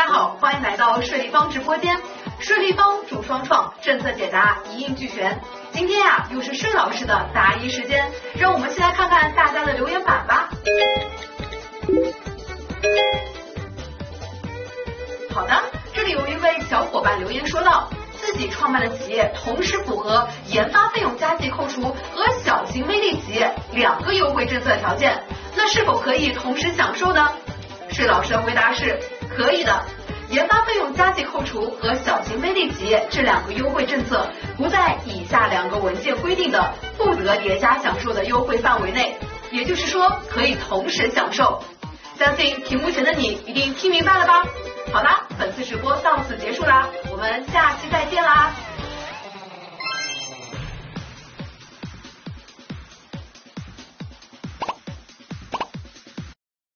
好，欢迎来到税立方直播间，税立方主双创，政策解答一应俱全。今天呀，又是税老师的答疑时间，让我们先来看看大家的留言板吧。好的，这里有一位小伙伴留言说道，自己创办的企业同时符合研发费用加计扣除和小型微利企业2个优惠政策条件，那是否可以同时享受呢？税老师的回答是可以的，研发费用加计扣除和小型微利企业这2个优惠政策不在以下2个文件规定的不得叠加享受的优惠范围内，也就是说可以同时享受。相信屏幕前的你一定听明白了吧？好啦，本次直播到此结束啦，我们下期再见啦。